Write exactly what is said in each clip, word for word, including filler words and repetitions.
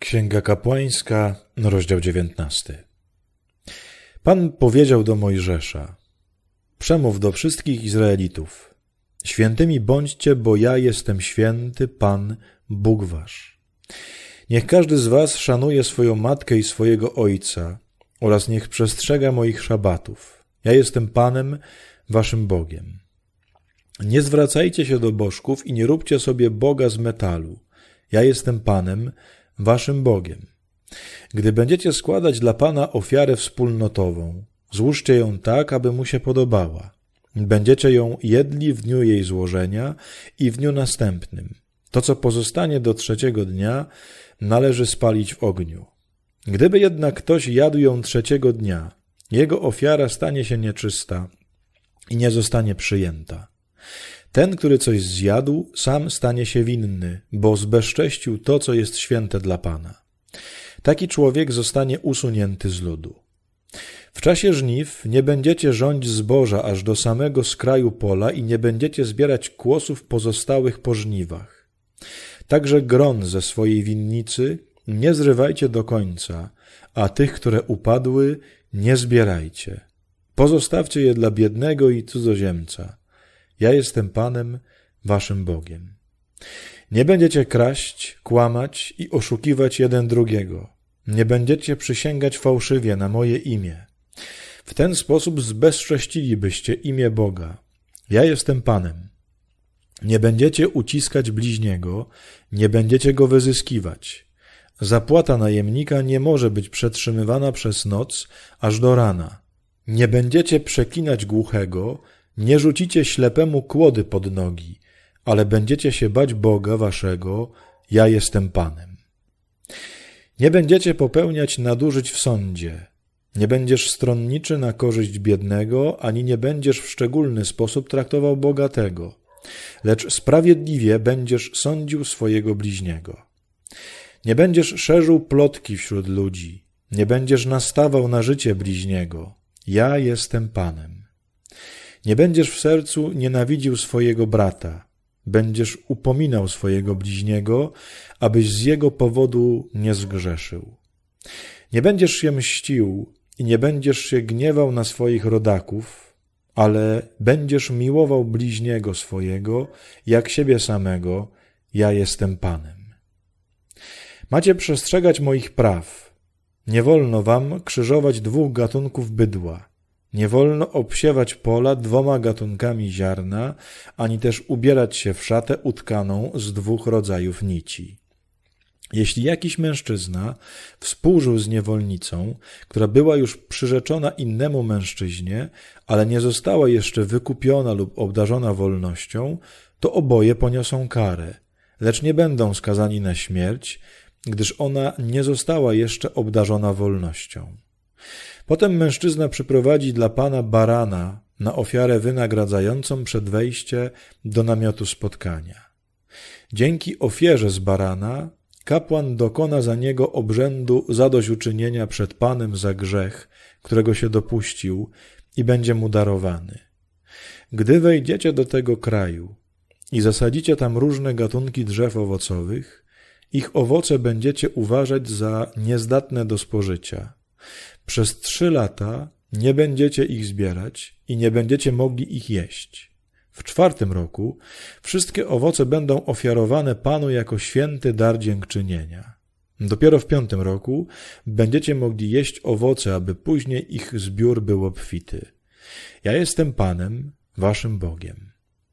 Księga Kapłańska, rozdział dziewiętnasty. Pan powiedział do Mojżesza: przemów do wszystkich Izraelitów: świętymi bądźcie, bo ja jestem święty, Pan, Bóg wasz. Niech każdy z was szanuje swoją matkę i swojego ojca oraz niech przestrzega moich szabatów. Ja jestem Panem, waszym Bogiem. Nie zwracajcie się do bożków i nie róbcie sobie Boga z metalu. Ja jestem Panem, waszym Bogiem. Gdy będziecie składać dla Pana ofiarę wspólnotową, złóżcie ją tak, aby mu się podobała. Będziecie ją jedli w dniu jej złożenia i w dniu następnym. To, co pozostanie do trzeciego dnia, należy spalić w ogniu. Gdyby jednak ktoś jadł ją trzeciego dnia, jego ofiara stanie się nieczysta i nie zostanie przyjęta. Ten, który coś zjadł, sam stanie się winny, bo zbezcześcił to, co jest święte dla Pana. Taki człowiek zostanie usunięty z ludu. W czasie żniw nie będziecie rządzić zboża aż do samego skraju pola i nie będziecie zbierać kłosów pozostałych po żniwach. Także gron ze swojej winnicy nie zrywajcie do końca, a tych, które upadły, nie zbierajcie. Pozostawcie je dla biednego i cudzoziemca. Ja jestem Panem, waszym Bogiem. Nie będziecie kraść, kłamać i oszukiwać jeden drugiego. Nie będziecie przysięgać fałszywie na moje imię. W ten sposób zbezcześcilibyście imię Boga. Ja jestem Panem. Nie będziecie uciskać bliźniego, nie będziecie go wyzyskiwać. Zapłata najemnika nie może być przetrzymywana przez noc aż do rana. Nie będziecie przeklinać głuchego, nie rzucicie ślepemu kłody pod nogi, ale będziecie się bać Boga waszego, ja jestem Panem. Nie będziecie popełniać nadużyć w sądzie, nie będziesz stronniczy na korzyść biednego, ani nie będziesz w szczególny sposób traktował bogatego, lecz sprawiedliwie będziesz sądził swojego bliźniego. Nie będziesz szerzył plotki wśród ludzi, nie będziesz nastawał na życie bliźniego, ja jestem Panem. Nie będziesz w sercu nienawidził swojego brata, będziesz upominał swojego bliźniego, abyś z jego powodu nie zgrzeszył. Nie będziesz się mścił i nie będziesz się gniewał na swoich rodaków, ale będziesz miłował bliźniego swojego, jak siebie samego, ja jestem Panem. Macie przestrzegać moich praw. Nie wolno wam krzyżować dwóch gatunków bydła. Nie wolno obsiewać pola dwoma gatunkami ziarna, ani też ubierać się w szatę utkaną z dwóch rodzajów nici. Jeśli jakiś mężczyzna współżył z niewolnicą, która była już przyrzeczona innemu mężczyźnie, ale nie została jeszcze wykupiona lub obdarzona wolnością, to oboje poniosą karę, lecz nie będą skazani na śmierć, gdyż ona nie została jeszcze obdarzona wolnością. Potem mężczyzna przyprowadzi dla Pana barana na ofiarę wynagradzającą przed wejście do namiotu spotkania. Dzięki ofierze z barana kapłan dokona za niego obrzędu zadośćuczynienia przed Panem za grzech, którego się dopuścił, i będzie mu darowany. Gdy wejdziecie do tego kraju i zasadzicie tam różne gatunki drzew owocowych, ich owoce będziecie uważać za niezdatne do spożycia. Przez trzy lata nie będziecie ich zbierać i nie będziecie mogli ich jeść. W czwartym roku wszystkie owoce będą ofiarowane Panu jako święty dar dziękczynienia. Dopiero w piątym roku będziecie mogli jeść owoce, aby później ich zbiór był obfity. Ja jestem Panem, waszym Bogiem.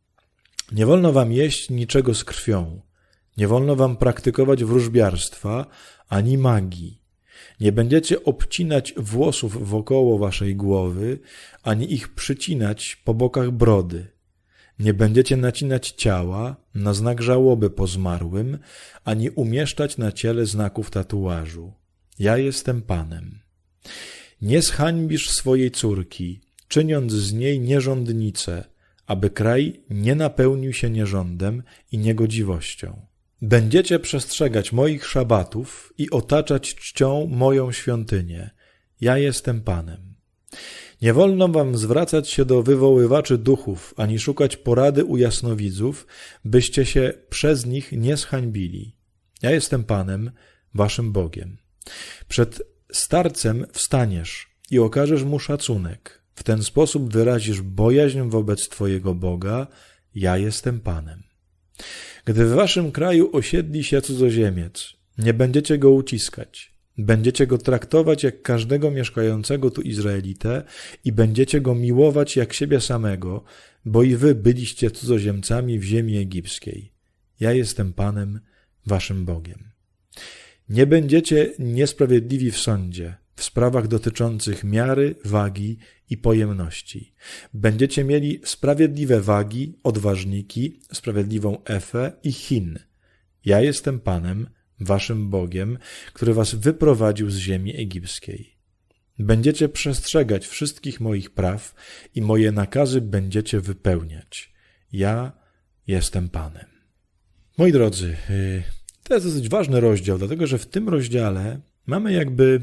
Nie wolno wam jeść niczego z krwią. Nie wolno wam praktykować wróżbiarstwa ani magii. Nie będziecie obcinać włosów wokoło waszej głowy, ani ich przycinać po bokach brody. Nie będziecie nacinać ciała na znak żałoby po zmarłym, ani umieszczać na ciele znaków tatuażu. Ja jestem Panem. Nie zhańbisz swojej córki, czyniąc z niej nierządnicę, aby kraj nie napełnił się nierządem i niegodziwością. Będziecie przestrzegać moich szabatów i otaczać czcią moją świątynię. Ja jestem Panem. Nie wolno wam zwracać się do wywoływaczy duchów, ani szukać porady u jasnowidzów, byście się przez nich nie zhańbili. Ja jestem Panem, waszym Bogiem. Przed starcem wstaniesz i okażesz mu szacunek. W ten sposób wyrazisz bojaźń wobec twojego Boga. Ja jestem Panem. Gdy w waszym kraju osiedli się cudzoziemiec, nie będziecie go uciskać. Będziecie go traktować jak każdego mieszkającego tu Izraelitę i będziecie go miłować jak siebie samego, bo i wy byliście cudzoziemcami w ziemi egipskiej. Ja jestem Panem, waszym Bogiem. Nie będziecie niesprawiedliwi w sądzie, w sprawach dotyczących miary, wagi i pojemności. Będziecie mieli sprawiedliwe wagi, odważniki, sprawiedliwą efę i hin. Ja jestem Panem, waszym Bogiem, który was wyprowadził z ziemi egipskiej. Będziecie przestrzegać wszystkich moich praw i moje nakazy będziecie wypełniać. Ja jestem Panem. Moi drodzy, to jest dosyć ważny rozdział, dlatego że w tym rozdziale mamy jakby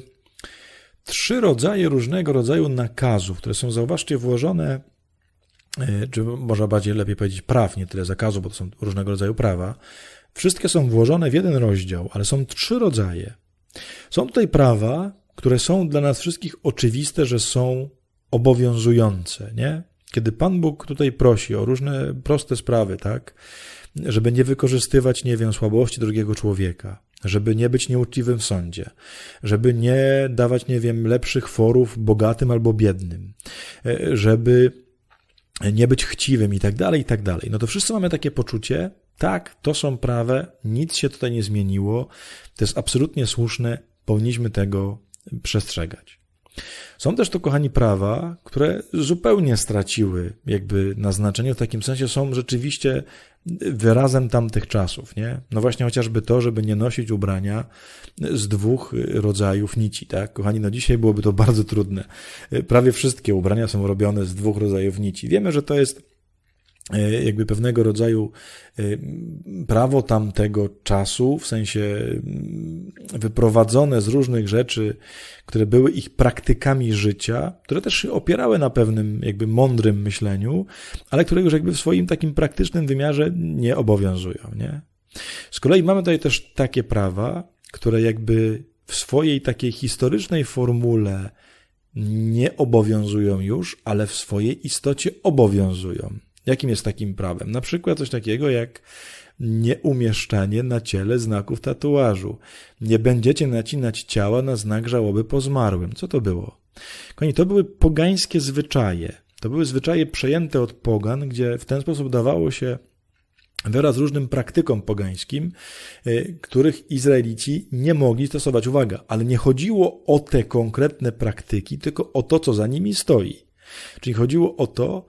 trzy rodzaje różnego rodzaju nakazów, które są, zauważcie, włożone, czy może bardziej lepiej powiedzieć praw, nie tyle zakazu, bo to są różnego rodzaju prawa. Wszystkie są włożone w jeden rozdział, ale są trzy rodzaje. Są tutaj prawa, które są dla nas wszystkich oczywiste, że są obowiązujące, nie? Kiedy Pan Bóg tutaj prosi o różne proste sprawy, tak? Żeby nie wykorzystywać, nie wiem, słabości drugiego człowieka, żeby nie być nieuczciwym w sądzie, żeby nie dawać, nie wiem, lepszych forów bogatym albo biednym, żeby nie być chciwym i tak dalej, i tak dalej. No to wszyscy mamy takie poczucie, tak, to są prawe, nic się tutaj nie zmieniło, to jest absolutnie słuszne, powinniśmy tego przestrzegać. Są też to, kochani, prawa, które zupełnie straciły jakby na znaczeniu, w takim sensie są rzeczywiście wyrazem tamtych czasów, nie? No właśnie chociażby to, żeby nie nosić ubrania z dwóch rodzajów nici, tak? Kochani, no dzisiaj byłoby to bardzo trudne. Prawie wszystkie ubrania są robione z dwóch rodzajów nici. Wiemy, że to jest jakby pewnego rodzaju prawo tamtego czasu, w sensie wyprowadzone z różnych rzeczy, które były ich praktykami życia, które też się opierały na pewnym jakby mądrym myśleniu, ale które już jakby w swoim takim praktycznym wymiarze nie obowiązują, nie? Z kolei mamy tutaj też takie prawa, które jakby w swojej takiej historycznej formule nie obowiązują już, ale w swojej istocie obowiązują. Jakim jest takim prawem? Na przykład coś takiego jak nieumieszczanie na ciele znaków tatuażu. Nie będziecie nacinać ciała na znak żałoby po zmarłym. Co to było? Kochani, to były pogańskie zwyczaje. To były zwyczaje przejęte od pogan, gdzie w ten sposób dawało się wyraz różnym praktykom pogańskim, których Izraelici nie mogli stosować. Uwaga, ale nie chodziło o te konkretne praktyki, tylko o to, co za nimi stoi. Czyli chodziło o to,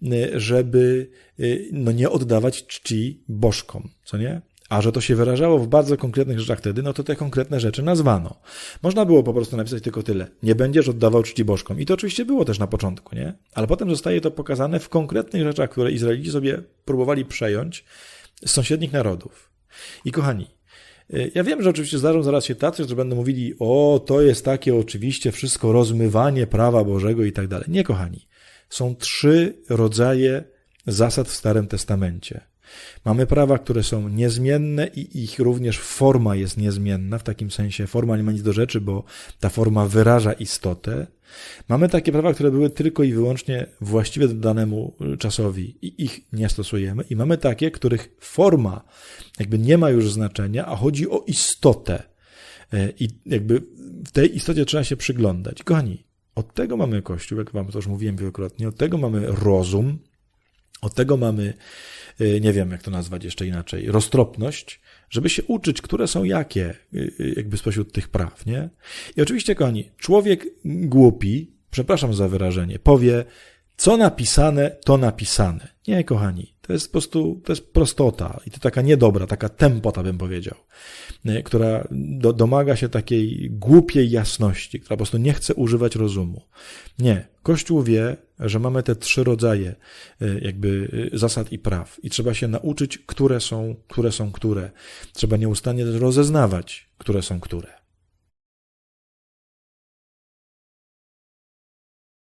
żeby no, nie oddawać czci bożkom, co nie? A że to się wyrażało w bardzo konkretnych rzeczach wtedy, no to te konkretne rzeczy nazwano. Można było po prostu napisać tylko tyle. Nie będziesz oddawał czci bożkom. I to oczywiście było też na początku, nie? Ale potem zostaje to pokazane w konkretnych rzeczach, które Izraelici sobie próbowali przejąć z sąsiednich narodów. I kochani, ja wiem, że oczywiście zdarzą zaraz się tacy, którzy będą mówili, o, to jest takie oczywiście wszystko rozmywanie prawa Bożego i tak dalej. Nie, kochani. Są trzy rodzaje zasad w Starym Testamencie. Mamy prawa, które są niezmienne i ich również forma jest niezmienna, w takim sensie forma nie ma nic do rzeczy, bo ta forma wyraża istotę. Mamy takie prawa, które były tylko i wyłącznie właściwe danemu czasowi i ich nie stosujemy. I mamy takie, których forma jakby nie ma już znaczenia, a chodzi o istotę. I jakby w tej istocie trzeba się przyglądać. Kochani, od tego mamy Kościół, jak wam to już mówiłem wielokrotnie, od tego mamy rozum, od tego mamy, nie wiem jak to nazwać jeszcze inaczej, roztropność, żeby się uczyć, które są jakie, jakby spośród tych praw, nie? I oczywiście, kochani, człowiek głupi, przepraszam za wyrażenie, powie, co napisane, to napisane. Nie, kochani, to jest po prostu, to jest prostota i to taka niedobra, taka tempota, bym powiedział, która do, domaga się takiej głupiej jasności, która po prostu nie chce używać rozumu. Nie, Kościół wie, że mamy te trzy rodzaje jakby zasad i praw i trzeba się nauczyć, które są, które są które. Trzeba nieustannie rozeznawać, które są które.